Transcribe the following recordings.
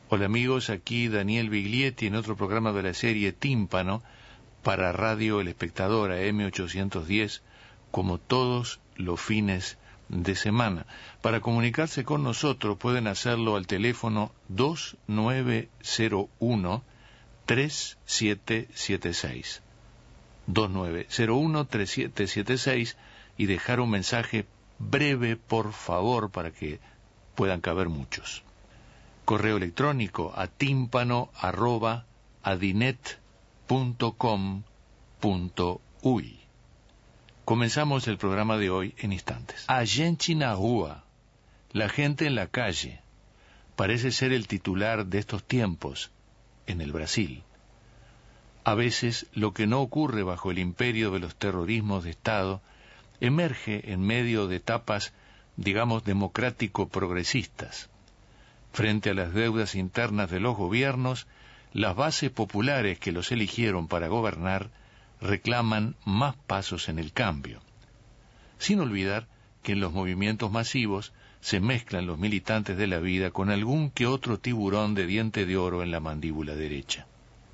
Hola amigos, aquí Daniel Biglietti en otro programa de la serie Tímpano para Radio El Espectador AM810, como todos los fines de semana. Para comunicarse con nosotros pueden hacerlo al teléfono 2901-3776. 2901-3776 y dejar un mensaje breve, por favor, para que puedan caber muchos. Correo electrónico a timpano@adinet.com.uy. Comenzamos el programa de hoy en instantes. A gente na rua, la gente en la calle, parece ser el titular de estos tiempos en el Brasil. A veces lo que no ocurre bajo el imperio de los terrorismos de Estado emerge en medio de etapas, digamos, democrático-progresistas. Frente a las deudas internas de los gobiernos, las bases populares que los eligieron para gobernar reclaman más pasos en el cambio. Sin olvidar que en los movimientos masivos se mezclan los militantes de la vida con algún que otro tiburón de diente de oro en la mandíbula derecha.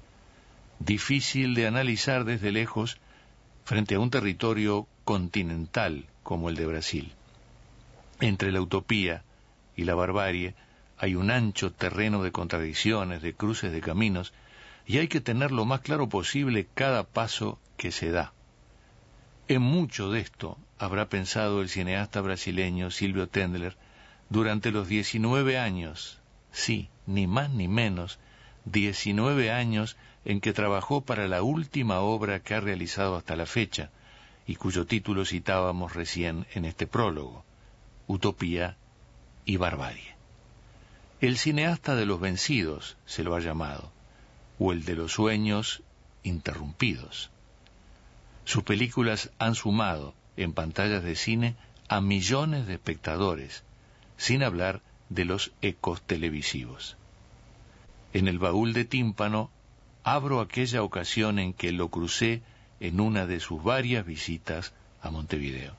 Difícil de analizar desde lejos frente a un territorio continental como el de Brasil. Entre la utopía y la barbarie hay un ancho terreno de contradicciones, de cruces de caminos, y hay que tener lo más claro posible cada paso que se da. En mucho de esto habrá pensado el cineasta brasileño Silvio Tendler durante los 19 años, sí, ni más ni menos, 19 años en que trabajó para la última obra que ha realizado hasta la fecha, y cuyo título citábamos recién en este prólogo, Utopía y Barbarie. El cineasta de los vencidos se lo ha llamado, o el de los sueños interrumpidos. Sus películas han sumado en pantallas de cine a millones de espectadores, sin hablar de los ecos televisivos. En el baúl de Tímpano abro aquella ocasión en que lo crucé en una de sus varias visitas a Montevideo.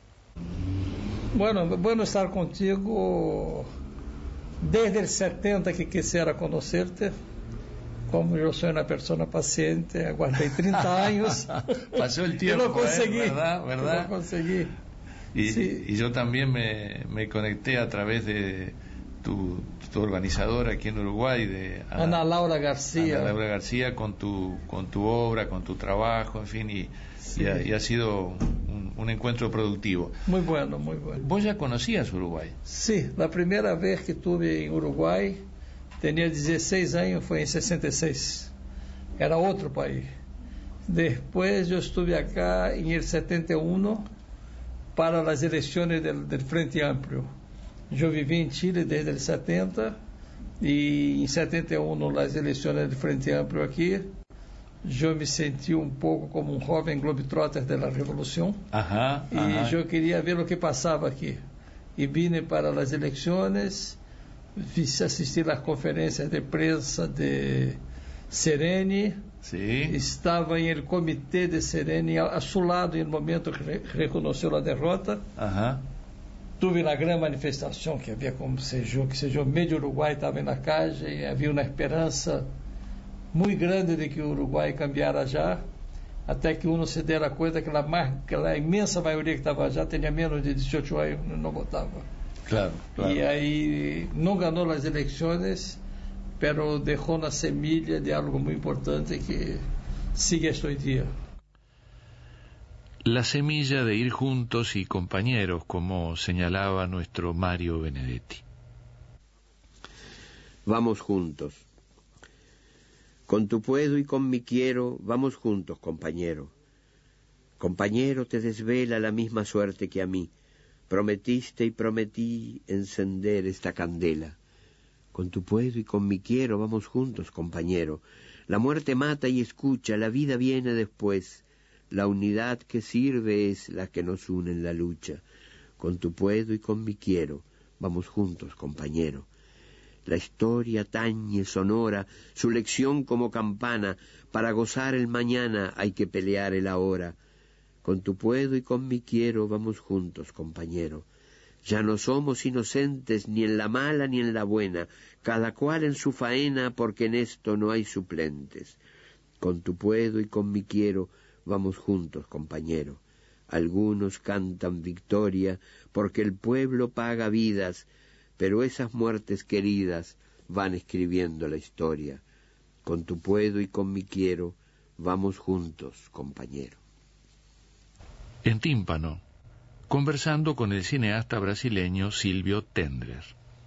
Bueno estar contigo. Desde el 70 que quisiera conocerte, como yo soy una persona paciente, aguardé 30 años. Pasó el tiempo, y lo conseguí, ¿verdad? Lo conseguí. Y yo también me conecté a través de tu organizadora aquí en Uruguay, Ana Laura García, con tu obra, con tu trabajo, en fin, y ha sido un encuentro productivo. Muy bueno, muy bueno. ¿Vos ya conocías Uruguay? Sí, la primera vez que estuve en Uruguay tenía 16 años, fue en 66. Era otro país. Después yo estuve acá en el 71 para las elecciones del Frente Amplio. Yo viví en Chile desde el 70 y en 71 las elecciones del Frente Amplio aquí. Yo me sentí un poco como un joven globetrotter de la revolución. Y yo quería ver lo que pasaba aquí. Y vine para las elecciones, asistí a las conferencias de prensa de Sereni. Sí. Estaba en el comité de Sereni a su lado en el momento que reconoció la derrota. Tuve la gran manifestación que había, como se yo, medio Uruguay estaba en la calle y había una esperanza muy grande de que o Uruguai cambiara já, até que uno se dera cuenta que la inmensa maioria que estava já tinha menos de 18 anos e não votava. Claro. E aí não ganhou as eleições, pero deixou na semilla de algo muito importante que sigue hasta hoy día. La semilla de ir juntos y compañeros, como señalaba nuestro Mario Benedetti. Vamos juntos. Con tu puedo y con mi quiero, vamos juntos, compañero. Compañero, te desvela la misma suerte que a mí. Prometiste y prometí encender esta candela. Con tu puedo y con mi quiero, vamos juntos, compañero. La muerte mata y escucha, la vida viene después. La unidad que sirve es la que nos une en la lucha. Con tu puedo y con mi quiero, vamos juntos, compañero. La historia tañe sonora, su lección como campana. Para gozar el mañana hay que pelear el ahora. Con tu puedo y con mi quiero, vamos juntos, compañero. Ya no somos inocentes ni en la mala ni en la buena, cada cual en su faena, porque en esto no hay suplentes. Con tu puedo y con mi quiero, vamos juntos, compañero. Algunos cantan victoria, porque el pueblo paga vidas, pero esas muertes queridas van escribiendo la historia. Con tu puedo y con mi quiero, vamos juntos, compañero. En tímpano, conversando con el cineasta brasileño Silvio Tendler.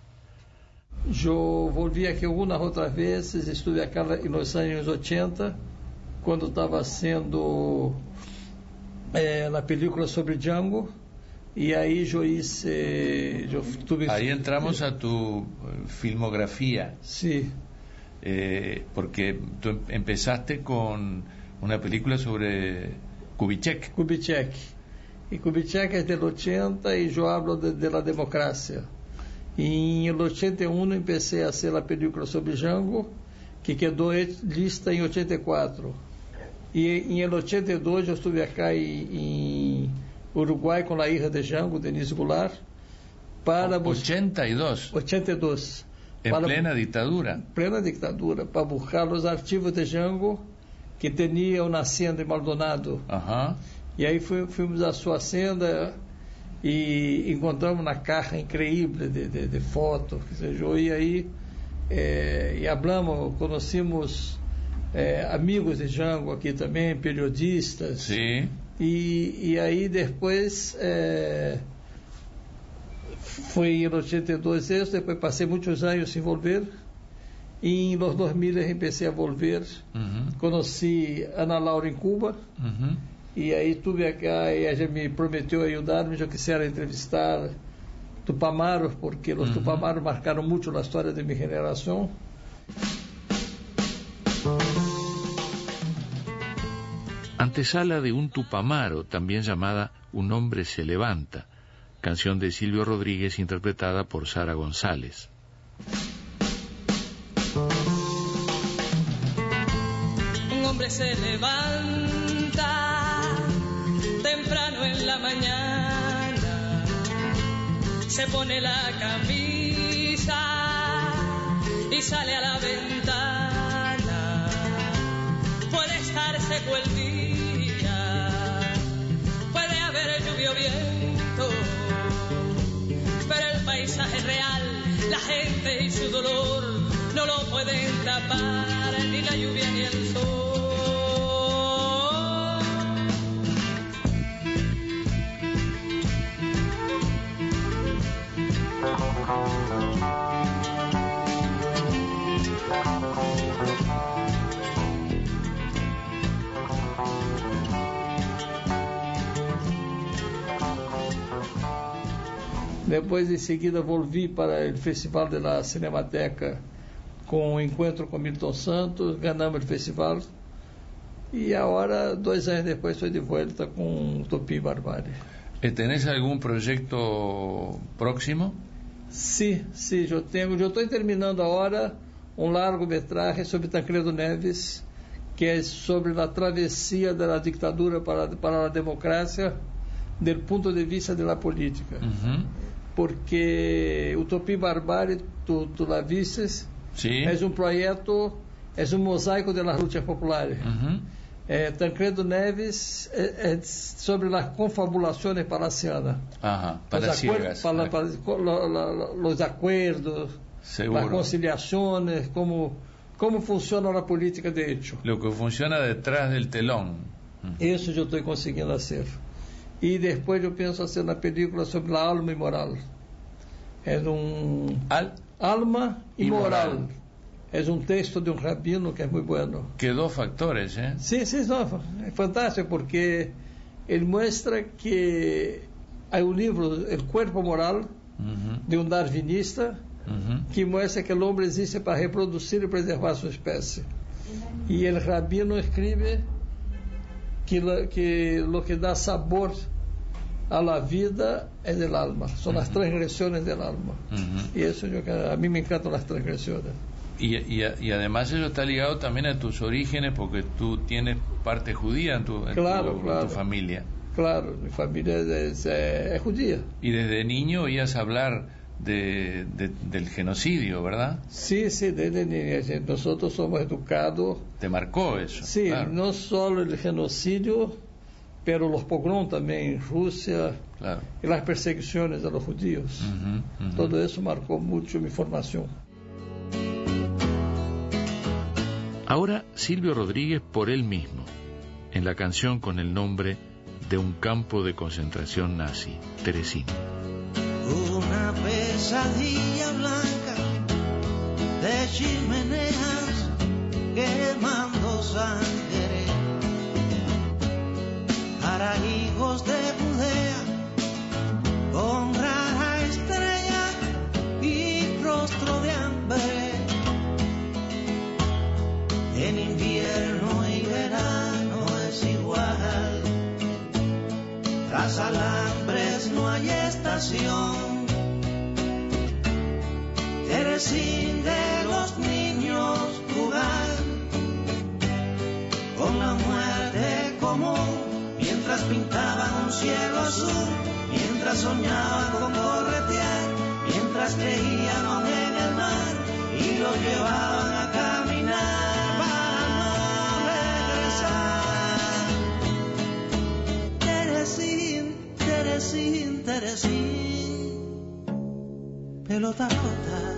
Eu volvi aqui algumas outras vezes, estive aqui nos anos 80, quando estava sendo na película sobre Django, e aí eu tuve... Ahí entramos a tu filmografía. Sí. Porque tú empezaste con una película sobre Kubitschek. E Kubitschek é del 80 e eu hablo de la democracia. E em 81 empecé a hacer a película sobre Django, que quedou lista em 84. E em 82 eu estive acá em Uruguai com a hija de Django, Denise Goulart, para 82. En plena dictadura. Plena dictadura, para buscar os arquivos de Django que tinham na hacienda de Maldonado. E aí fomos à sua hacienda e encontramos uma caja incrível de fotos, e aí e hablamos, conhecemos amigos de Django aqui também, periodistas. Sim. E aí depois foi em 82 isso, depois passei muitos anos sem volver, e em 2000 empecé a volver. Conheci Ana Laura em Cuba. E aí estuve acá e ela me prometeu ajudar-me, eu quisiera entrevistar tupamaros, porque os tupamaros marcaram muito a história de minha geração. Antesala de un tupamaro, también llamada Un hombre se levanta, canción de Silvio Rodríguez interpretada por Sara González. Un hombre se levanta temprano en la mañana, se pone la camisa y sale a la ventana. Puede estar seco el día, puede haber lluvia o viento, pero el paisaje real, la gente y su dolor no lo pueden tapar ni la lluvia ni el sol. Depois, em seguida, volvi para o Festival de la Cinemateca com o encontro com Milton Santos, ganhamos o festival. E agora, 2 anos depois, estou de volta com Tupi Barbárie. ¿Tenés algún proyecto próximo? Sim, eu estou terminando agora um largometragem sobre Tancredo Neves, que é sobre a travessia da ditadura para a democracia, do ponto de vista da política. Porque o Tupi Barbárie, tu la vistes, é um projeto, é um mosaico das lutas populares. Tancredo Neves é sobre as confabulações palacianas. Palaciegas. Os acordos, as conciliações, como funciona a política de hecho. Lo que funciona detrás del telón. Isso eu estou conseguindo fazer. E depois eu penso fazer uma película sobre a alma e moral. É alma e moral. É um texto de um rabino que é muito bueno. Que dos factores, ¿eh? Sim, não, é fantástico porque ele mostra que há um livro, El Cuerpo Moral, de um darwinista, que mostra que o homem existe para reproduzir e preservar sua espécie. E o rabino escreve que lo que dá sabor a la vida é del alma, são as transgressões del alma. E isso a mim me encantam as transgressões. Y además eso está ligado también a tus orígenes, porque tú tienes parte judía en tu familia. Claro, mi familia es judía. Y desde niño oías hablar del genocidio, ¿verdad? Sí, desde niño. Nosotros somos educados. ¿Te marcó eso? Sí, claro. No solo el genocidio, pero los pogroms también en Rusia, claro. Y las persecuciones a los judíos. Todo eso marcó mucho mi formación. Ahora Silvio Rodríguez por él mismo, en la canción con el nombre de un campo de concentración nazi, Teresina. Una pesadilla blanca de chimeneas quemando sangre para hijos de Judea con rara estrella y rostro de hambre. En invierno y verano es igual, tras alambres no hay estación. Teresín de los niños jugar con la muerte común, mientras pintaban un cielo azul, mientras soñaban con corretear, mientras creían en el mar y lo llevaban a caminar. Teresín, pelota rota.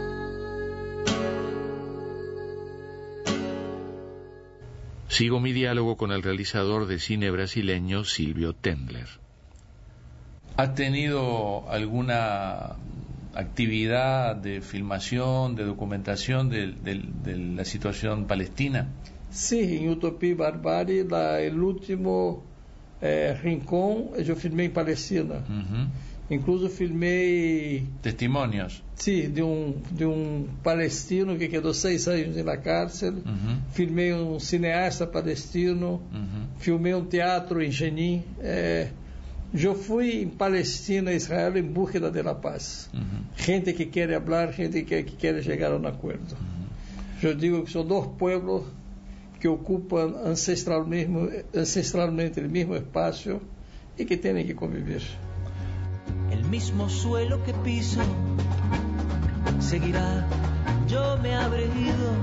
Sigo mi diálogo con el realizador de cine brasileño Silvio Tendler. ¿Has tenido alguna actividad de filmación, de documentación de la situación palestina? Sí, en Utopía y Barbarie, el último Rincón, eu filmei em Palestina. Incluso filmei testimonios. Sí, de um palestino que quedou 6 anos na cárcel. Filmei um cineasta palestino. Filmei um teatro em Jenin. Eu fui em Palestina, Israel, em búsqueda de la paz. Gente que quer falar, gente que quer chegar a um acordo. Eu digo que são 2 pueblos que ocupam ancestralmente el mismo espacio y que tienen que convivir. El mismo suelo que piso seguirá, yo me habré ido,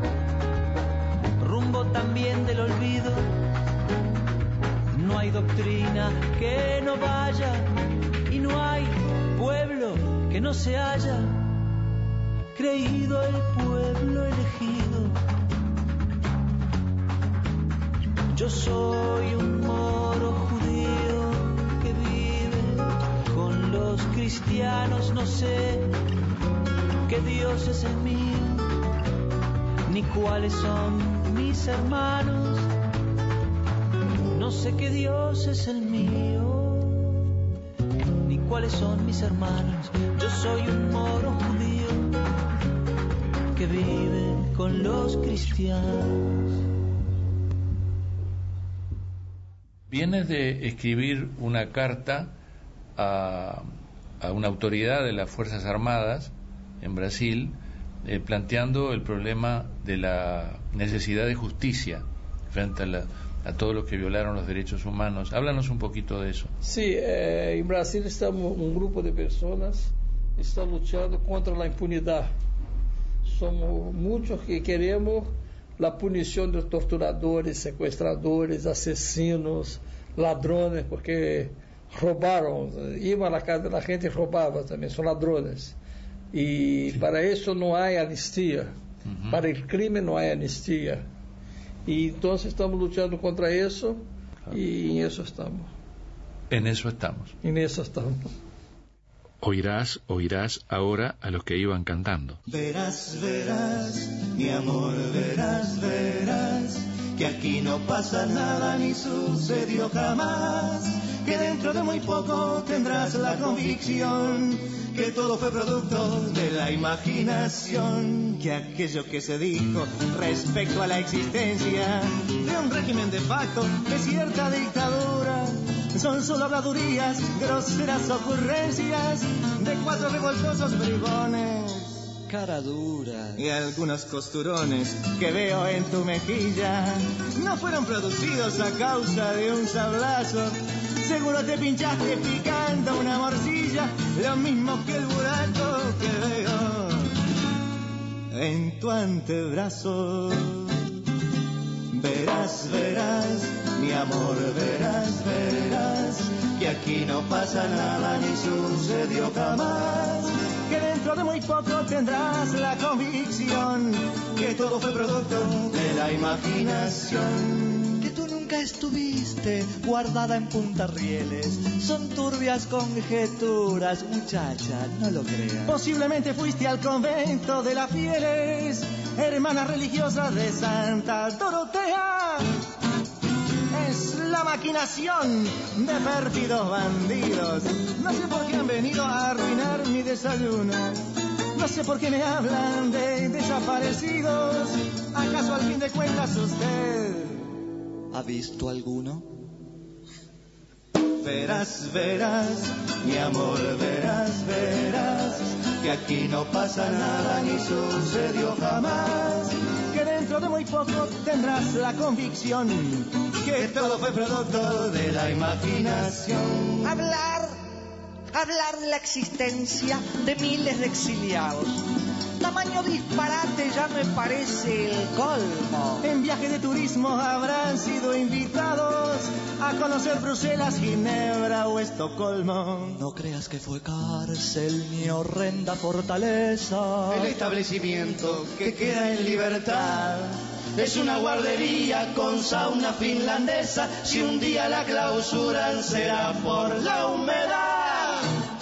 rumbo también del olvido. No hay doctrina que no vaya y no hay pueblo que no se haya creído el pueblo elegido. Yo soy un moro judío que vive con los cristianos, no sé qué Dios es el mío, ni cuáles son mis hermanos, no sé qué Dios es el mío, ni cuáles son mis hermanos. Yo soy un moro judío que vive con los cristianos. Vienes de escribir una carta a una autoridad de las Fuerzas Armadas en Brasil, planteando el problema de la necesidad de justicia frente a todos los que violaron los derechos humanos. Háblanos un poquito de eso. Sí, en Brasil estamos un grupo de personas que está luchando contra la impunidad. Somos muchos que queremos la punición de torturadores, secuestradores, asesinos, ladrones, porque roubaron, iban a la casa de la gente y robaban también, son ladrones. Y sí, para eso no hay amnistía, para el crimen no hay amnistía. Y entonces estamos luchando contra eso, claro, y en eso estamos. En eso estamos. En eso estamos. Oirás ahora a los que iban cantando. Verás, mi amor, verás, que aquí no pasa nada ni sucedió jamás, que dentro de muy poco tendrás la convicción que todo fue producto de la imaginación, que aquello que se dijo respecto a la existencia de un régimen de facto, de cierta dictadura, son solo habladurías, groseras ocurrencias de 4 revoltosos bribones, cara dura, y algunos costurones que veo en tu mejilla no fueron producidos a causa de un sablazo, Seguro te pinchaste picando una morcilla, lo mismo que el buraco que veo en tu antebrazo. Verás, verás, mi amor, verás, verás, que aquí no pasa nada ni sucedió jamás, que dentro de muy poco tendrás la convicción que todo fue producto de la imaginación. Que tú nunca estuviste guardada en Punta Rieles, son turbias conjeturas, muchacha, no lo creas. Posiblemente fuiste al convento de las Fieles, hermana religiosa de Santa Dorotea. Es la maquinación de pérfidos bandidos. No sé por qué han venido a arruinar mi desayuno. No sé por qué me hablan de desaparecidos. ¿Acaso al fin de cuentas usted ha visto alguno? Verás, verás, mi amor, verás, verás, que aquí no pasa nada ni sucedió jamás, que dentro de muy poco tendrás la convicción que todo fue producto de la imaginación. Hablar de la existencia de miles de exiliados. Tamaño disparate ya me parece el colmo. En viaje de turismo habrán sido invitados a conocer Bruselas, Ginebra o Estocolmo. No creas que fue cárcel ni horrenda fortaleza. El establecimiento que queda en libertad es una guardería con sauna finlandesa. Si un día la clausuran será por la humedad.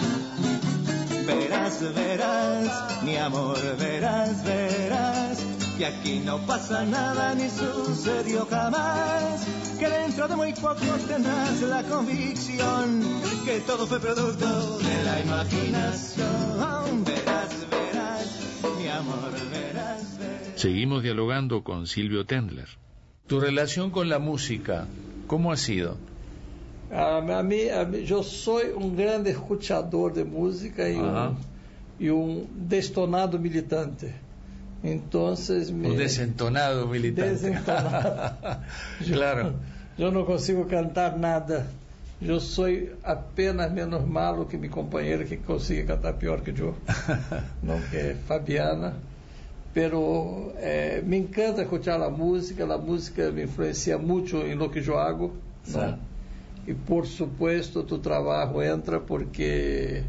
Verás, verás, mi amor, verás, verás, que aquí no pasa nada ni sucedió jamás, que dentro de muy poco tendrás la convicción que todo fue producto de la imaginación. Verás, verás, mi amor, verás, verás. Seguimos dialogando con Silvio Tendler. Tu relación con la música, ¿cómo ha sido? A mí, yo soy un grande escuchador de música y un destonado militante. Entonces un desentonado militante. Desentonado. Claro. Yo no consigo cantar nada. Yo soy apenas menos malo que mi compañera que consigue cantar peor que yo, ¿no? Que es Fabiana. Pero me encanta escuchar la música me influencia mucho en lo que yo hago, ¿no? Y por supuesto tu trabajo entra porque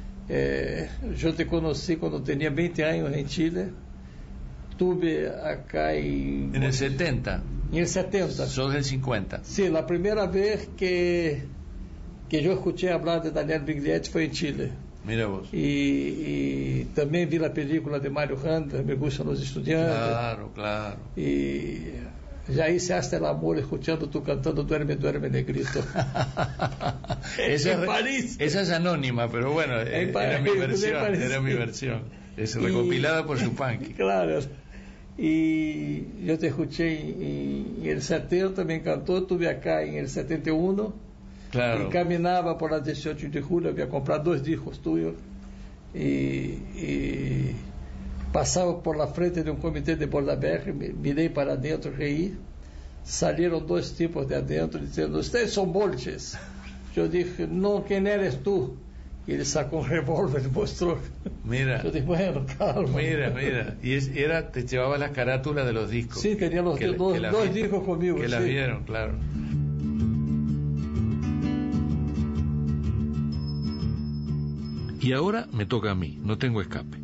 yo te conocí cuando tenía 20 años en Chile. Estuve acá en el 70. En el 70. Sos del 50. Sí, la primera vez que yo escuché hablar de Daniel Biglietti fue en Chile. Mira vos. Y también vi la película de Mario Hunter, Me gustan los estudiantes. Claro, claro. Y ya hice hasta el amor escuchando tú cantando Duerme, duerme, negrito. En París. Esa es anónima, pero bueno, era mi versión. Era mi versión. Es recopilada por Chupanqui. Claro. Y yo te escuché en el 70, me encantó. Estuve acá en el 71. Claro. Y caminaba por la 18 de julio, había comprado 2 discos tuyos. Y pasaba por la frente de un comité de Bordaberg, miré para adentro, reí. Salieron 2 tipos de adentro diciendo: ustedes son bolches. Yo dije: no, ¿quién eres tú? Y él sacó un revólver y mostró. Mira. Yo dije: bueno, calma. Mira. Y te llevaba las carátulas de los discos. Sí, tenía los dos discos conmigo. Que las vieron, claro. Y ahora me toca a mí, no tengo escape.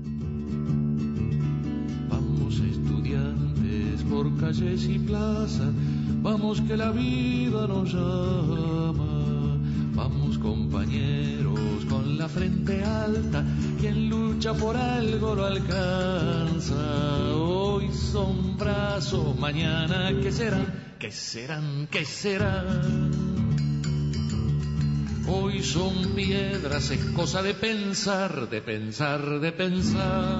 Vamos estudiantes por calles y plazas, vamos que la vida nos llama. Vamos compañeros con la frente alta, quien lucha por algo lo alcanza. Hoy son brazos, mañana ¿qué serán? ¿Qué serán? ¿Qué serán? Hoy son piedras, es cosa de pensar, de pensar, de pensar.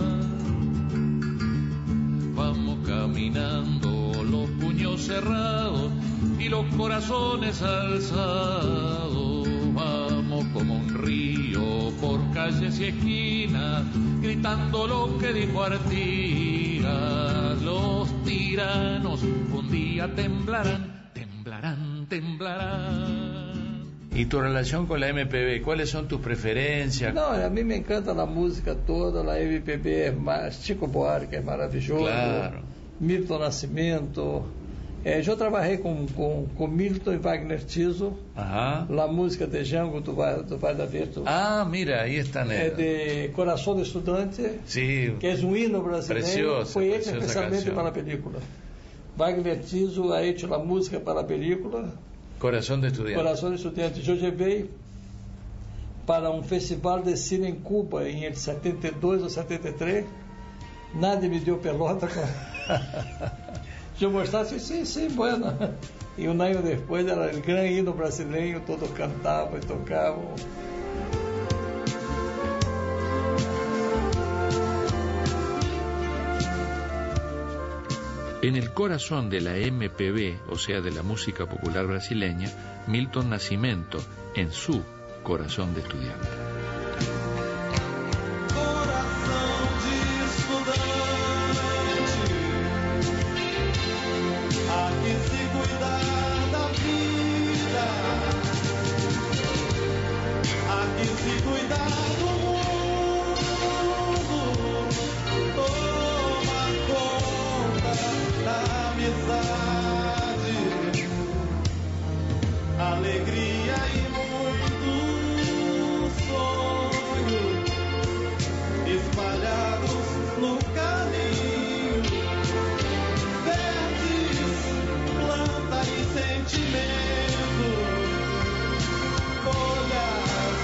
Vamos caminando, los puños cerrados y los corazones alzados. Vamos como un río por calles y esquinas, gritando lo que dijo Artigas. Los tiranos un día temblarán, temblarán, temblarán. ¿Y tu relación con la MPB? ¿Cuáles son tus preferencias? Não, a mim me encanta a música toda, a MPB, Chico Buarque é maravilhoso, Claro. Milton Nascimento. Eu trabalhei com Milton e Wagner Tiso, Ajá. a música de Django, tu vai ver. Ah, mira, ahí están. É de Coração do Estudante, Sí, que é um hino brasileiro, Preciosa, foi hecho preciosa especialmente canción. para a película. Wagner Tiso ha hecho a música para a película, Corazón de Estudiante. Coração do Estudante. Eu levei para um festival de cine em Cuba, em 72 ou 73, nadie me deu pelota. Eu mostrasse, sim, bueno. E um ano depois era o grande hino brasileiro, todos cantavam e tocavam. En el corazón de la MPB, o sea, de la música popular brasileña, Milton Nascimento, en su Corazón de Estudiante. Coração de estudante, aqui se cuidar da vida, aqui se cuidar do mundo, toma conta da amizade, alegria e muito sonho espalhados no caminho, verdes, planta e sentimento, folhas,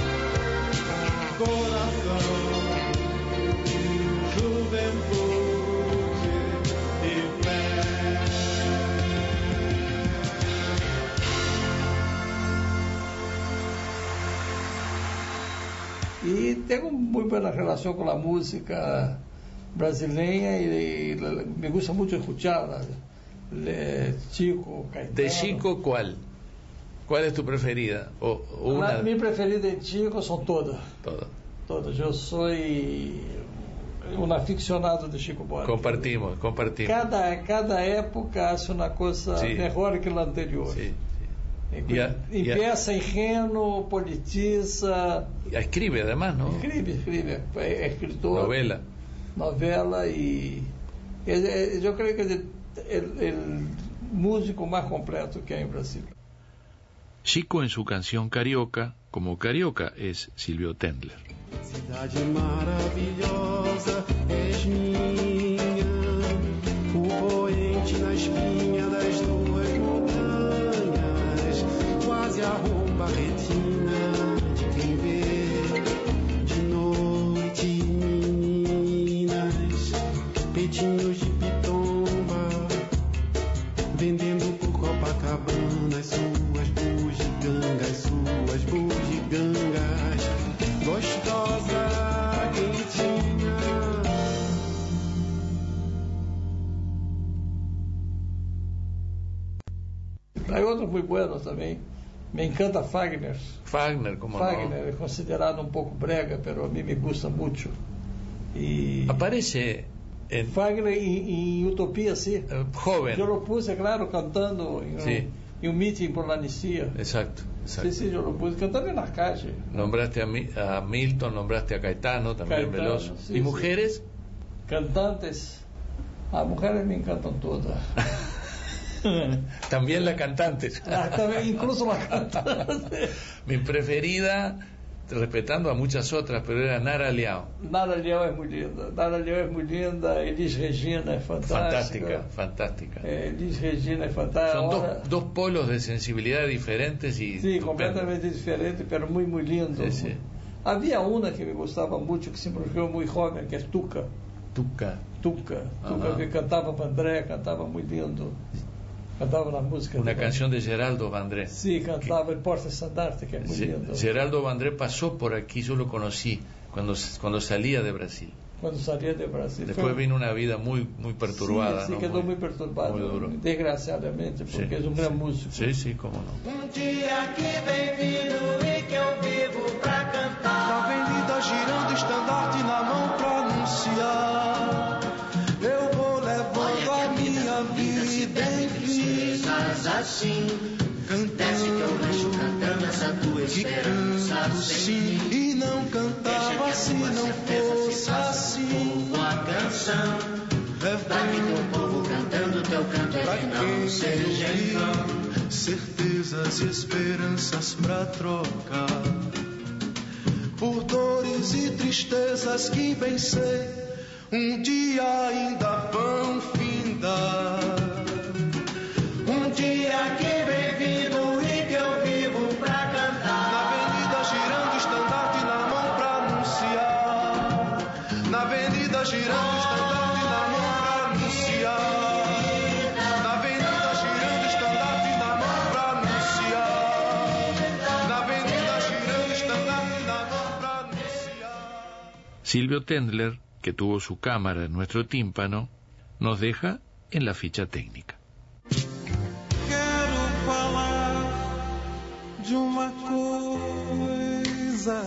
coração, juventude e fé. E tenho muito boa relação com a música brasileira e me gusta muito escucharla. Chico, Caetano. De Chico, ¿cuál? ¿Cuál es tu preferida? O una. Minha preferida de Chico são todas. Todas. Todas. Eu sou um aficionado de Chico Buarque. Compartimos. Cada época hace uma coisa Sí. melhor que a anterior. Sí. Empieza ingenuo, politiza. Escribe además, ¿no? Escribe. É escritor. Novela e eu creio que é o músico mais completo que há em Brasil. Chico en su canción Carioca, como Carioca es Silvio Tendler. Cidade maravilhosa, és minha, o poente na espinha das duas montanhas, quase arromba a retina de quem vê de noite, meninas, peitinhos de pitomba, vendendo por Copacabana as suas bugigangas, gostosa, quentinha. Há outros muito buenos também. Me encanta Fagner. Fagner, como Fagner é considerado um pouco brega, mas a mim me gusta muito. E aparece en Fagner em Utopia, sim. Joven. Eu lo puse, claro, cantando em um meeting por la Anicia. Exacto. Sí, yo lo puse cantando en la calle. Nombraste a Milton, nombraste a Caetano, también Veloso. Sí, ¿Y mujeres? Cantantes. A mujeres me encantan todas. También las cantantes. También, incluso las cantantes. Mi preferida, respetando a muchas otras, pero era Nara Leão. Nara Leão es muy linda. Elis Regina es fantástica. Fantástica. Elis Regina es fantástica. Son dos polos de sensibilidad diferentes y sí, completamente diferentes, pero muy lindo. Sí. Había una que me gustaba mucho, que se murió muy joven, que es Tuca. Tuca, que cantava Vandré, cantava muito lindo. Cantava na música. Una canción de Geraldo Vandré. Sí, cantava el Porta Estandarte, que es muy lindo. Geraldo Vandré pasó por aquí, yo lo conocí cuando salía de Brasil. Después vino una vida muy perturbada. Sí, ¿no? quedó muy perturbado. Muy duro. Desgraciadamente, porque es un gran músico. Sí, cómo no. Dia que vem vindo e que eu vivo pra cantar. Na avenida girando, estandarte na mão pra anunciar. Eu vou levando a minha vida em princesas assim. Desce teu rancho cantando essa tua esperança sem fim. E não cantava se não fosse assim. Uma canção pra que teu povo cantando teu canto é que não seja em vão. Certezas e esperanças pra trocar, por dores e tristezas que bem sei, dia ainda vão findar. Dia que vem vindo e que eu vivo pra cantar. Na avenida girando estandarte na mão pra anunciar. Na avenida girando estandarte na mão pra anunciar. Na avenida girando estandarte na mão pra anunciar. Na avenida girando estandarte na mão pra anunciar. Silvio Tendler, que tuvo su cámara en nuestro tímpano, nos deja en la ficha técnica. De uma coisa.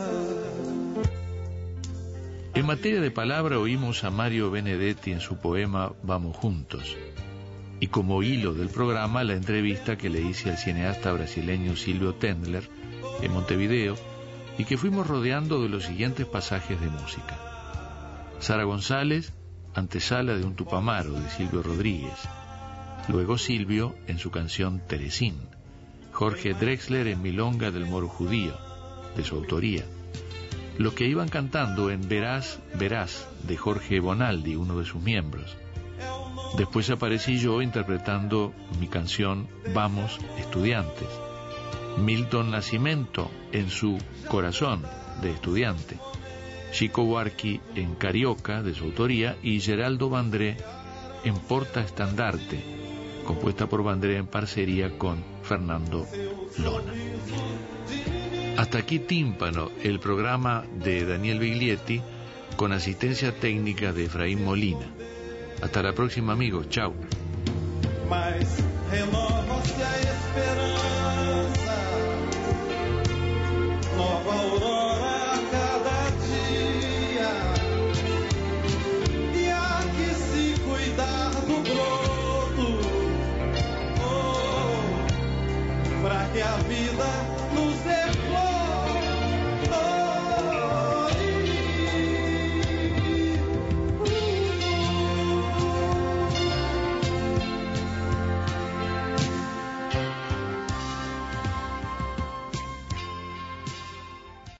En materia de palabra oímos a Mario Benedetti en su poema Vamos Juntos, y como hilo del programa la entrevista que le hice al cineasta brasileño Silvio Tendler en Montevideo y que fuimos rodeando de los siguientes pasajes de música. Sara González, antesala de un Tupamaro de Silvio Rodríguez, luego Silvio en su canción Teresín, Jorge Drexler en Milonga del Moro Judío, de su autoría. Los que iban cantando en Verás, Verás, de Jorge Bonaldi, uno de sus miembros. Después aparecí yo interpretando mi canción Vamos, Estudiantes. Milton Nascimento en su Corazón, de Estudiante. Chico Buarque en Carioca, de su autoría, y Geraldo Vandré en Porta Estandarte, compuesta por Vandré en parcería con Fernando Lona. Hasta aquí Tímpano, el programa de Daniel Biglietti, con asistencia técnica de Efraín Molina. Hasta la próxima, amigos. Chao. Mas renova-se a esperança, nova aurora a cada dia, e há que se cuidar do broto, pra que a vida